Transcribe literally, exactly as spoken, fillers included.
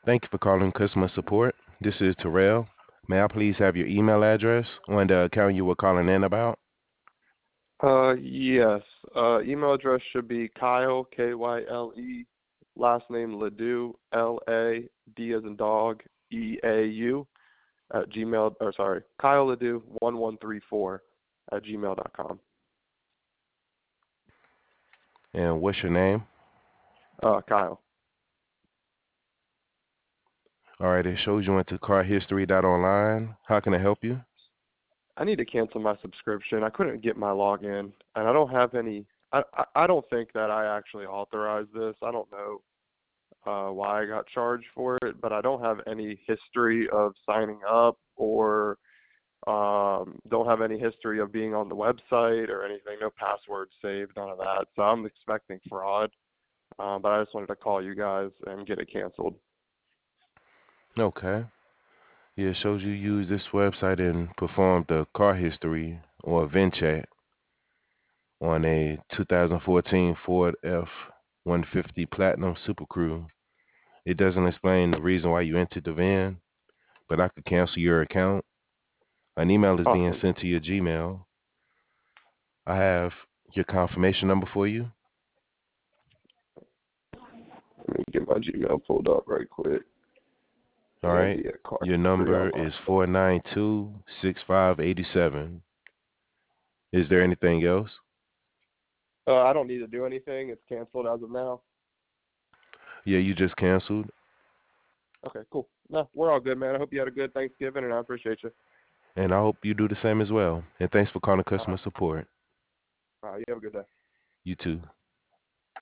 Thank you for calling customer support. This is Terrell. May I please have your email address on the account you were calling in about? Uh, yes. Uh, email address should be Kyle, K Y L E, last name Ledoux, L A D as in dog, E A U, at Gmail, or sorry, Kyle Ledoux one one three four at gmail dot com. And what's your name? Uh, Kyle. All right, it shows you into car history dot online. How can I help you? I need to cancel my subscription. I couldn't get my login, and I don't have any. I I, I don't think that I actually authorized this. I don't know uh, why I got charged for it, but I don't have any history of signing up or um, don't have any history of being on the website or anything. No password saved, none of that. So I'm expecting fraud, um, but I just wanted to call you guys and get it canceled. Okay. Yeah, it shows you use this website and performed the car history or VIN check on a two thousand fourteen Ford F one fifty Platinum Super Crew. It doesn't explain the reason why you entered the VIN, but I could cancel your account. An email is being Awesome. sent to your Gmail. I have your confirmation number for you. Let me get my Gmail pulled up right quick. All It'll right. be at car Your history number online. is four nine two, six five eight seven. Is there anything else? Uh, I don't need to do anything. It's canceled as of now. Yeah, you just canceled. Okay, cool. No, we're all good, man. I hope you had a good Thanksgiving, and I appreciate you. And I hope you do the same as well. And thanks for calling All customer right. support. All right, you have a good day. You too.